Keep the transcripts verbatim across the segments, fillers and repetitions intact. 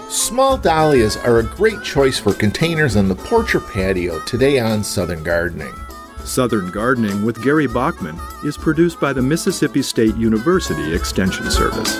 Small dahlias are a great choice for containers on the porch or patio today on Southern Gardening. Southern Gardening with Gary Bachman is produced by the Mississippi State University Extension Service.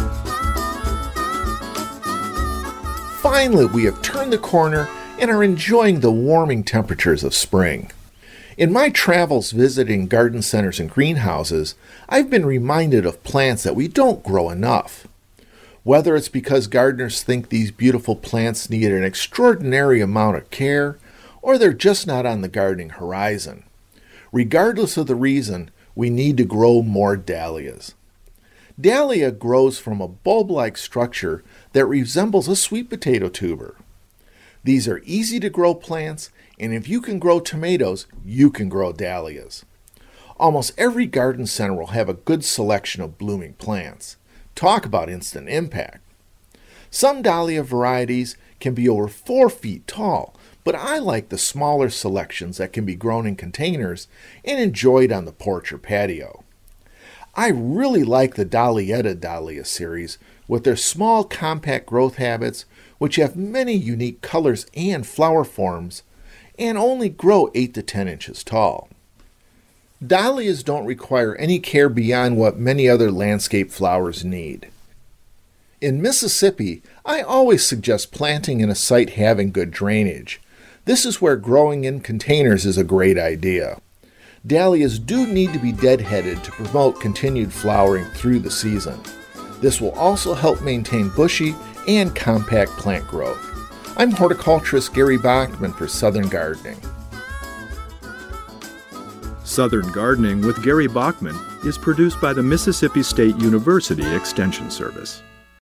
Finally, we have turned the corner and are enjoying the warming temperatures of spring. In my travels visiting garden centers and greenhouses, I've been reminded of plants that we don't grow enough. Whether it's because gardeners think these beautiful plants need an extraordinary amount of care, or they're just not on the gardening horizon. Regardless of the reason, we need to grow more dahlias. Dahlia grows from a bulb-like structure that resembles a sweet potato tuber. These are easy-to-grow plants, and if you can grow tomatoes, you can grow dahlias. Almost every garden center will have a good selection of blooming plants. Talk about instant impact. Some dahlia varieties can be over four feet tall, but I like the smaller selections that can be grown in containers and enjoyed on the porch or patio. I really like the Dahlietta Dahlia series with their small compact growth habits, which have many unique colors and flower forms, and only grow eight to ten inches tall. Dahlias don't require any care beyond what many other landscape flowers need. In Mississippi, I always suggest planting in a site having good drainage. This is where growing in containers is a great idea. Dahlias do need to be deadheaded to promote continued flowering through the season. This will also help maintain bushy and compact plant growth. I'm horticulturist Gary Bachman for Southern Gardening. Southern Gardening with Gary Bachman is produced by the Mississippi State University Extension Service.